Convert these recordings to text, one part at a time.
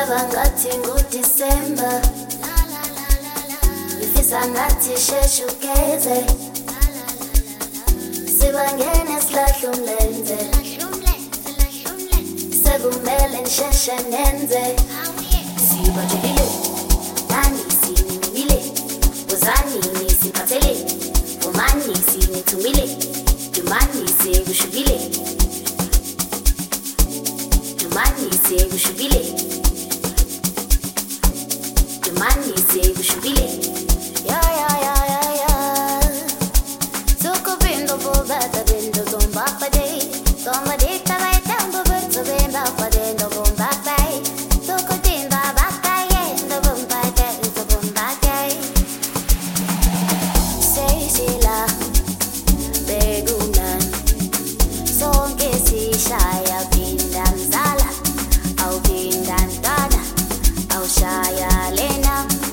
Sijaba ngathi nguDisemba, ngifisa ngathi sheshe ugeze, sibangene silahla umlenze, sekumele nisheshe nenze. Sibajulile, nani sinimile, uzani nisiphathele, umani sinithumile, dumani sekushubile, dumani sekushubile, dumani sekushubile. Ya ya ya ya ya, suko bindo bo bata bindo zomba pade, zomba dita vai tambo bindo bimba pade no bomba pai, suko dimba bata ye no bomba pai no bomba pai. Say sila begunan, sonke si shaya bindan zala, au bindan dana, au shaya lena.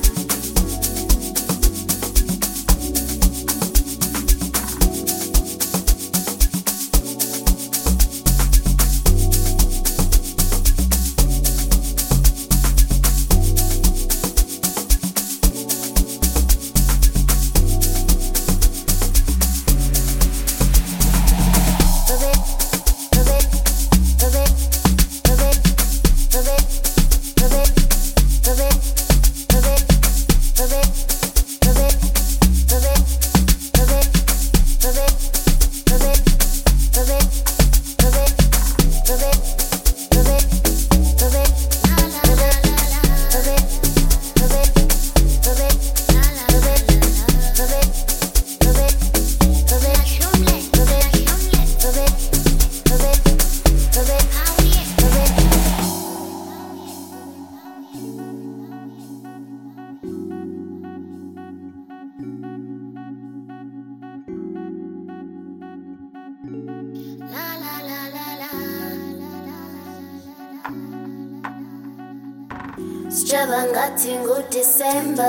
Sijaba ngathi nguDisemba,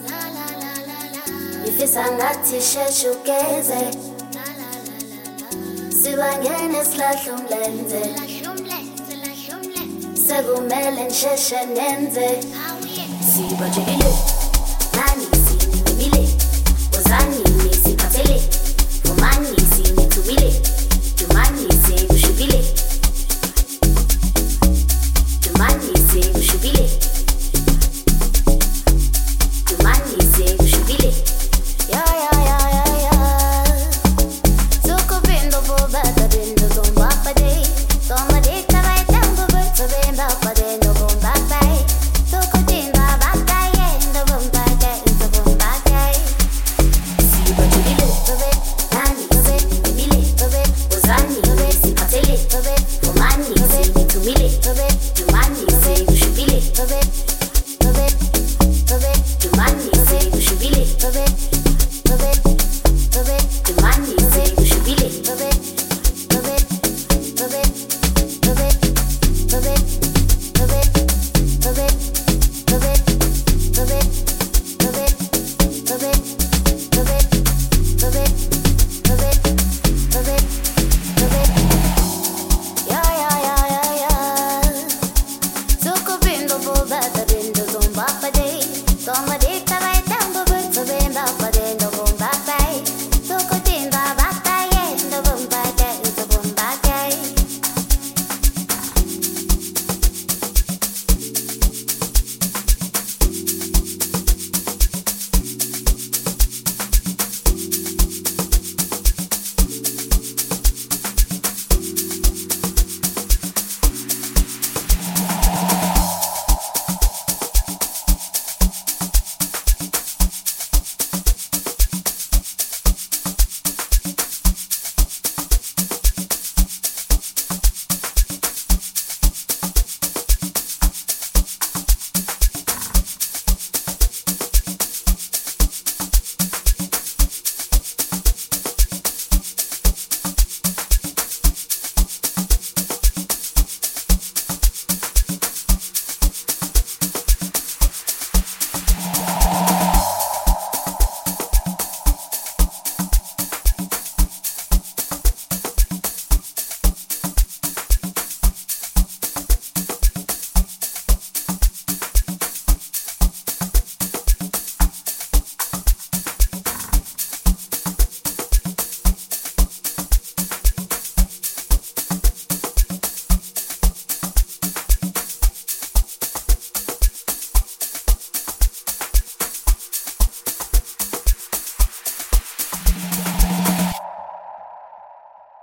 ngifisa ngathi sheshe ugeze, sibangene silahla umlenze, sekumele nisheshe nenze. Sibajulile, nani sinimile, uzani nisiphathele, umani sinithumile,